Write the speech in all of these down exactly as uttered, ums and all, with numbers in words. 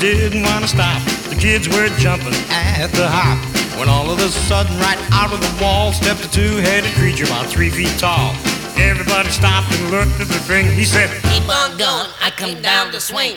didn't want to stop. The kids were jumping at the hop. When all of a sudden, right out of the wall, stepped a two-headed creature about three feet tall. Everybody stopped and looked at the thing. He said, "Keep on going, I come down to swing."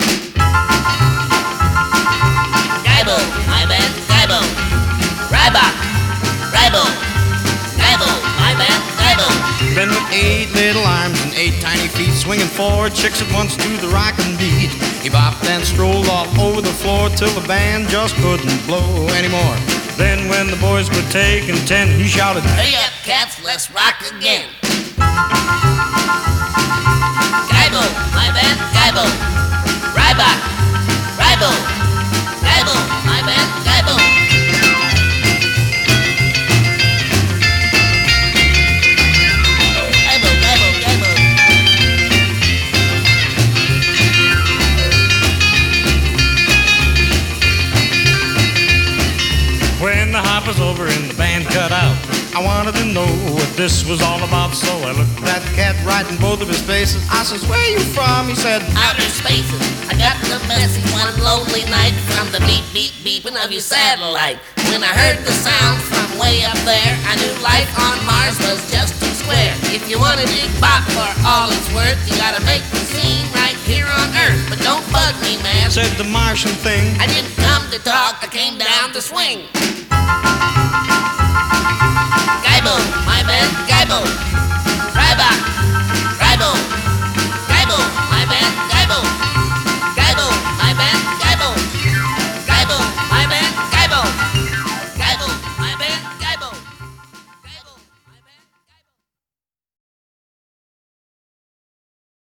Gaibo, my bad, Gaibo. Ryback, Rybo, Gaibo, my bad, Gaibo. Then with eight little arms and eight tiny feet, swinging four chicks at once to the rockin' beat, he bopped and strolled all over the floor till the band just couldn't blow anymore. Then when the boys were taking ten, he shouted, "Hurry up, cats, let's rock again." Gaibo, my bad, Gaibo. Ryback, Rybo, Gaibo, my bad, Gaibo. Gaibo, Gaibo, Gaibo. When the hop was over and the band cut out, I wanted to know what this was all about, so I looked at the cat right in both of his faces. I says, "Where you from?" He said, "Outer spaces." I got the message one lonely night from the beep, beep, beeping of your satellite. When I heard the sound from way up there, I knew life on Mars was just too square. If you want to dig pop for all it's worth, you gotta make the scene right here on Earth. But don't bug me, man, said the Martian thing. I didn't come to talk, I came down to swing. Gaibo, my bad, Gaibo.